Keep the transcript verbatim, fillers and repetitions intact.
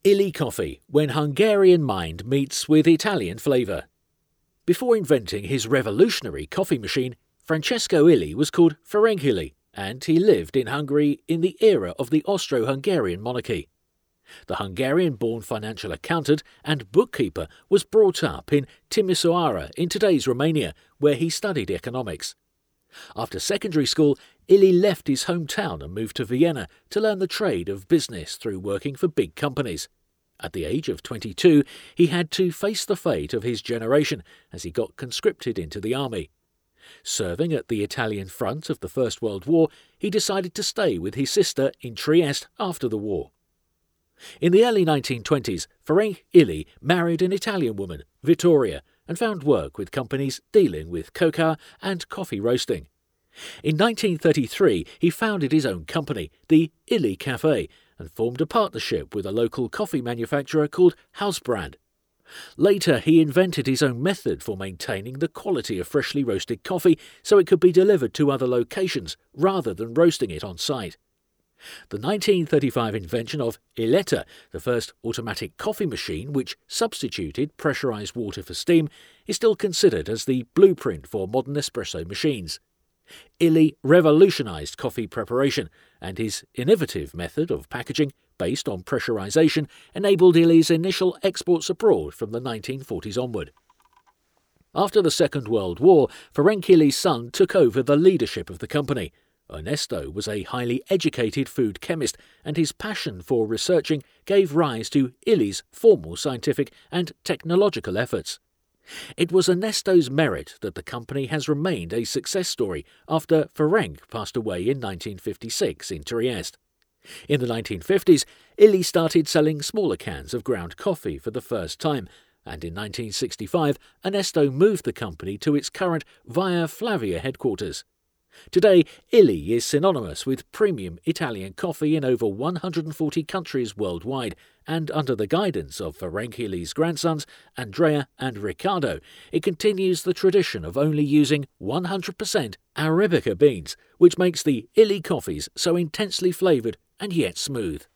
Illy coffee, when Hungarian mind meets with Italian flavour. Before inventing his revolutionary coffee machine, Francesco Illy was called Ferenc Illy, and he lived in Hungary in the era of the Austro-Hungarian monarchy. The Hungarian-born financial accountant and bookkeeper was brought up in Timisoara in today's Romania, where he studied economics. After secondary school, Illy left his hometown and moved to Vienna to learn the trade of business through working for big companies. At the age of twenty-two, he had to face the fate of his generation as he got conscripted into the army. Serving at the Italian front of the First World War, he decided to stay with his sister in Trieste after the war. In the early nineteen twenties, Ferenc Illy married an Italian woman, Vittoria, and found work with companies dealing with cocoa and coffee roasting. In nineteen thirty-three, he founded his own company, the Illy Café, and formed a partnership with a local coffee manufacturer called Hausbrand. Later, he invented his own method for maintaining the quality of freshly roasted coffee so it could be delivered to other locations rather than roasting it on site. The nineteen thirty-five invention of Illetta, the first automatic coffee machine which substituted pressurized water for steam, is still considered as the blueprint for modern espresso machines. Illy revolutionized coffee preparation, and his innovative method of packaging, based on pressurization, enabled Illy's initial exports abroad from the nineteen forties onward. After the Second World War, Ferenc Illy's son took over the leadership of the company. Ernesto was a highly educated food chemist, and his passion for researching gave rise to Illy's formal scientific and technological efforts. It was Ernesto's merit that the company has remained a success story after Ferenc passed away in nineteen fifty-six in Trieste. In the nineteen fifties, Illy started selling smaller cans of ground coffee for the first time, and in nineteen sixty-five, Ernesto moved the company to its current Via Flavia headquarters. Today, Illy is synonymous with premium Italian coffee in over one hundred forty countries worldwide, and under the guidance of Ferenc Illy's grandsons, Andrea and Riccardo, it continues the tradition of only using one hundred percent Arabica beans, which makes the Illy coffees so intensely flavoured and yet smooth.